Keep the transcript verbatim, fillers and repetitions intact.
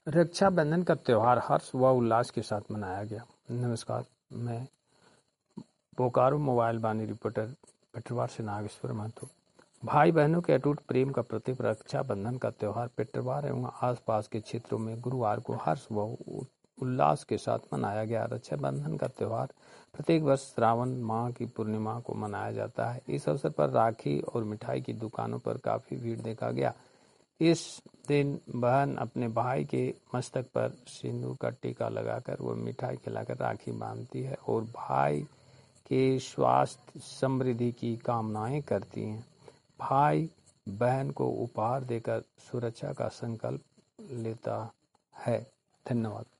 रक्षाबंधन का त्योहार हर्ष व उल्लास के साथ मनाया गया। नमस्कार, मैं बोकारो मोबाइल वाणी रिपोर्टर पेटरवार से नागेश्वर महतो। भाई बहनों के अटूट प्रेम का प्रतीक रक्षाबंधन का त्योहार पेटरवार एवं आसपास के क्षेत्रों में गुरुवार को हर्ष व उल्लास के साथ मनाया गया। रक्षाबंधन का त्योहार प्रत्येक वर्ष श्रावण माह की पूर्णिमा को मनाया जाता है। इस अवसर पर राखी और मिठाई की दुकानों पर काफी भीड़ देखा गया। इस दिन बहन अपने भाई के मस्तक पर सिंदूर का टीका लगाकर वो मिठाई खिलाकर राखी बांधती है और भाई के स्वास्थ्य समृद्धि की कामनाएं करती हैं। भाई बहन को उपहार देकर सुरक्षा का संकल्प लेता है। धन्यवाद।